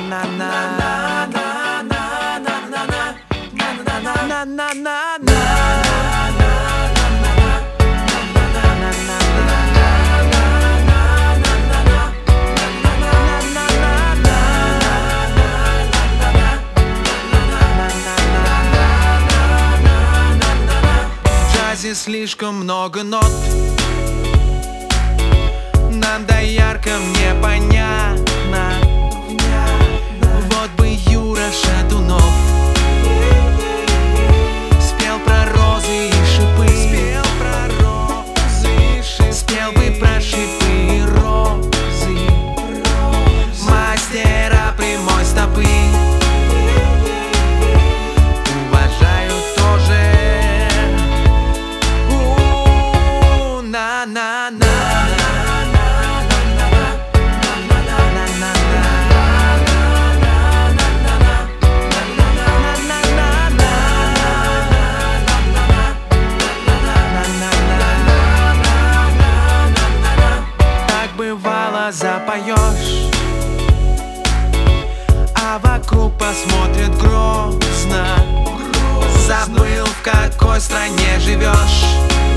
В джазе слишком много нот, нам до ярко непонятно. Вот бы Юра Шатунов спел про розы и шипы, спел бы про шипы и розы, мастера прямой стопы. Уважаю тоже. Бывало, запоешь, а вокруг посмотрят грозно. Забыл, в какой стране живешь.